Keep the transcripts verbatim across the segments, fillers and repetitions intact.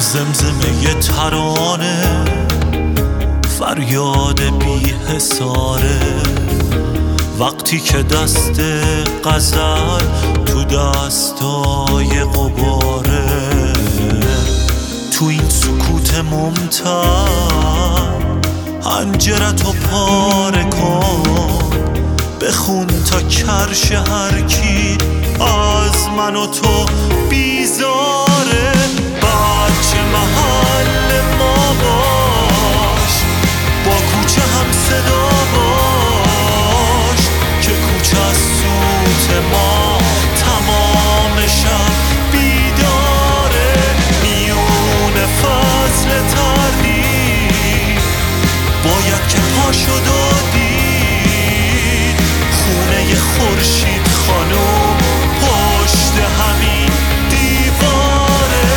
زمزمه ترانه فریاد بی حصاره، وقتی که دست غزل تو دستای غباره، تو این سکوت ممتد حنجرتو پاره کن، بخون تا کرش هر کی از من و تو بیزاره. بچه محل ما باش، با کوچه هم صدا باش، که کوچه از سوت ما تمام شب بیداره. میون فصل تردید باید که پاشو دادی، خونه خورشید خانم پشت همین دیواره.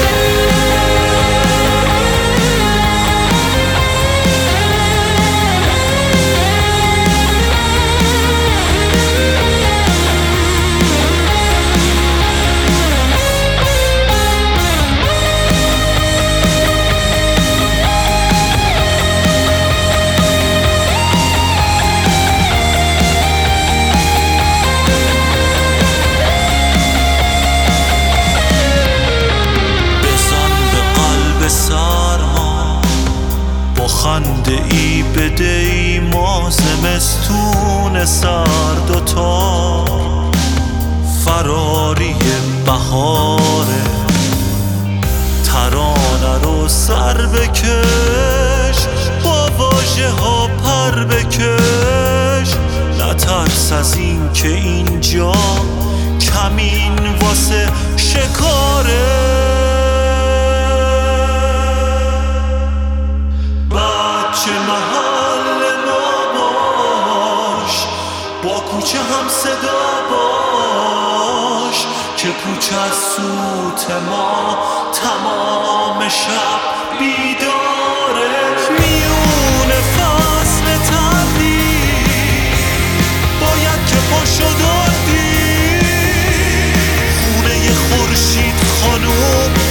خنده ای بده ای ما زمستون سرد و تار، فراری بهاره، ترانه رو سر بکش، با واژه ها پر بکش، نترس از این که اینجا کمین واسه شکاره. بچه محل ما باش، با کوچه هم صدا باش، که کوچه از سوت ما تمام شب بیداره. میون فصل تردید باید که پاشو دادی، خونه خورشید خانم